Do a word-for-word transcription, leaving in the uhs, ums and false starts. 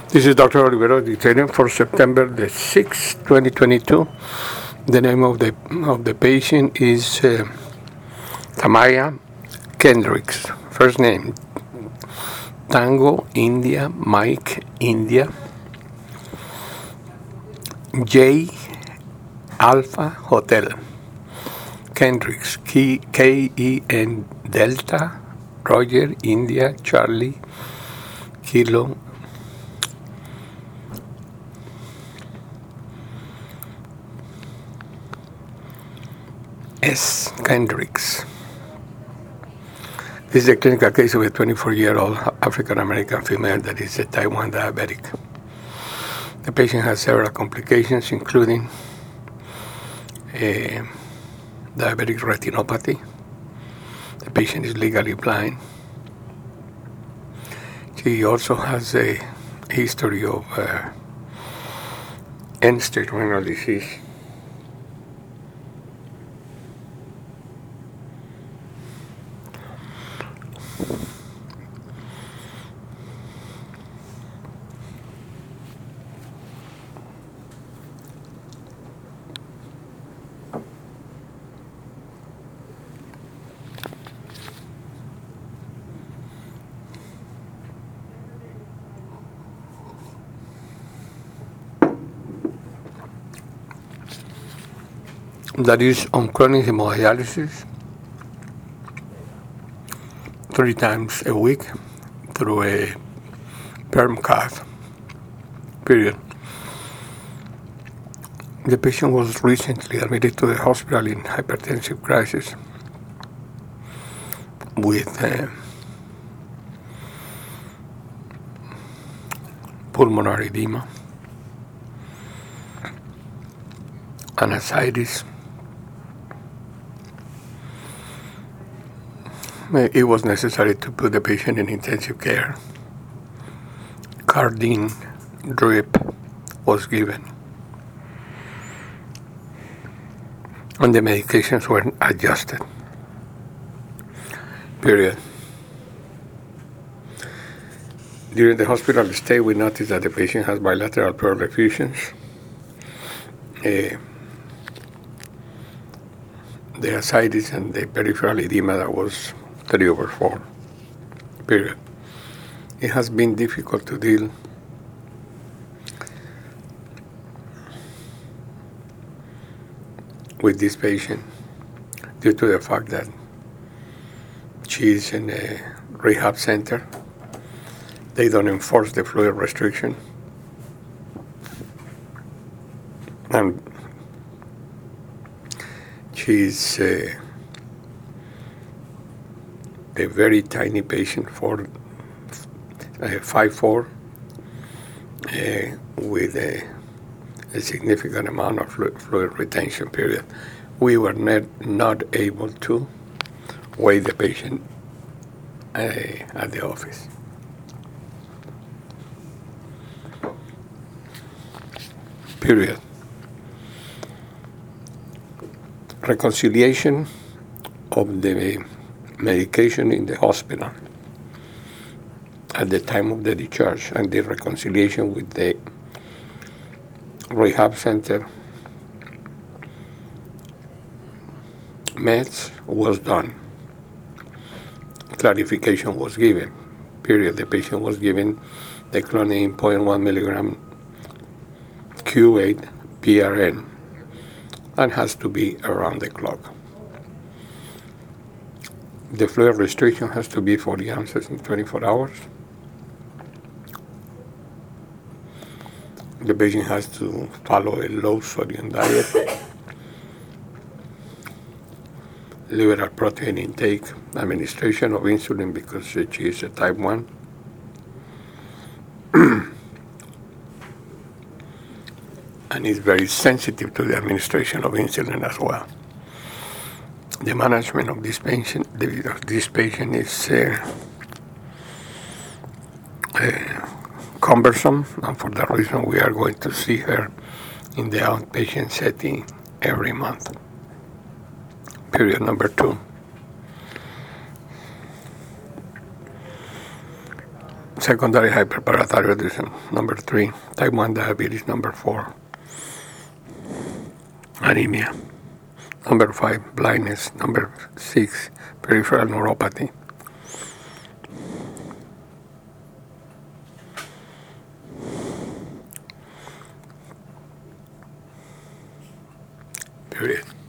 This is Doctor Olivero dictating for September the sixth, twenty twenty-two. The name of the of the patient is uh, Tamaya Kendricks. First name Tango India Mike India J Alpha Hotel Kendricks K E N Delta Roger India Charlie Kilo S. Kendricks. This is a clinical case of a twenty-four-year-old African-American female that is a type one diabetic. The patient has several complications, including a diabetic retinopathy. The patient is legally blind. She also has a history of uh, end-stage renal disease. That is on chronic hemodialysis three times a week through a perm cath period. The patient was recently admitted to the hospital in hypertensive crisis with uh, pulmonary edema and ascites. It was necessary to put the patient in intensive care. Cardine drip was given, and the medications were adjusted. Period. During the hospital stay, we noticed that the patient has bilateral pleural effusions. Uh, the ascites and the peripheral edema that was three over four, period. It has been difficult to deal with this patient due to the fact that she is in a rehab center. They don't enforce the fluid restriction. And she's uh, a very tiny patient, for uh, five foot four, uh, with a, a significant amount of fluid, fluid retention, period. We were not, not able to weigh the patient uh, at the office. Period. Reconciliation of the medication in the hospital at the time of the discharge and the reconciliation with the rehab center meds was done. Clarification was given. Period. The patient was given the clonidine zero point one milligram Q eight P R N and has to be around the clock. The fluid restriction has to be forty ounces in twenty-four hours. The patient has to follow a low sodium diet. Liberal protein intake, administration of insulin because she is a type one. And is very sensitive to the administration of insulin as well. The management of this patient, this patient is uh, uh, cumbersome, and for that reason we are going to see her in the outpatient setting every month. Period. Number two. secondary hyperparathyroidism, number three. Type one diabetes, number four. Anemia. Number five, blindness. Number six, peripheral neuropathy. Period.